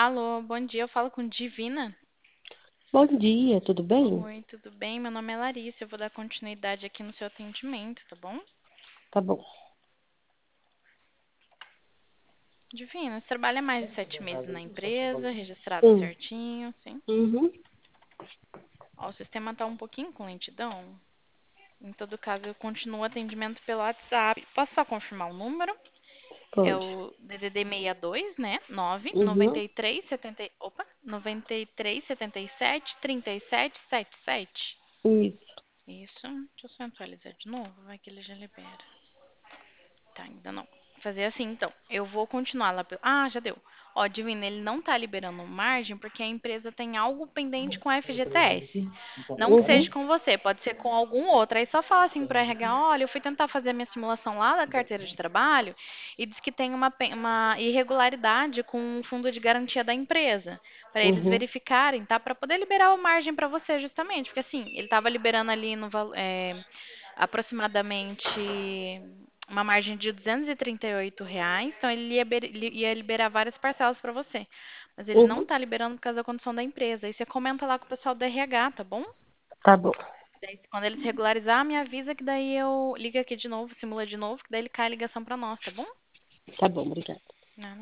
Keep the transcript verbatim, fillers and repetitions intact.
Alô, bom dia. Eu falo com Divina. Bom dia, tudo bem? Oi, tudo bem? Meu nome é Larissa. Eu vou dar continuidade aqui no seu atendimento, tá bom? Tá bom. Divina, você trabalha mais de sete meses na empresa, registrado Hum, certinho, sim? uhum, Ó, o sistema tá um pouquinho com lentidão. Em todo caso, eu continuo o atendimento pelo WhatsApp. Posso só confirmar o número? É pode. o D D D sessenta e dois, né? nove Uhum, noventa e três setenta, opa, noventa e três setenta e sete trinta e sete setenta e sete. isso. Isso. Deixa eu só atualizar de novo, vai que ele já libera. Tá, ainda não. Fazer assim, então. Eu vou continuar lá. Pelo... Ah, já deu. Ó, Divina, ele não tá liberando margem porque a empresa tem algo pendente com a F G T S. Não que seja Uhum, com você, pode ser com algum outro. Aí só fala assim para R H, olha, eu fui tentar fazer a minha simulação lá da carteira de trabalho e diz que tem uma, pe- uma irregularidade com o fundo de garantia da empresa, para eles uhum, verificarem, tá? Para poder liberar a margem para você, justamente, porque assim, ele estava liberando ali no val- é, aproximadamente uma margem de duzentos e trinta e oito reais, então ele ia, ber- ele ia liberar várias parcelas para você. Mas ele não uhum, está liberando por causa da condição da empresa. Aí você comenta lá com o pessoal do R H, tá bom? tá bom. Daí, quando eles regularizar, me avisa que daí eu ligo aqui de novo, simula de novo, que daí ele cai a ligação para nós, tá bom? Tá bom, obrigada. Não,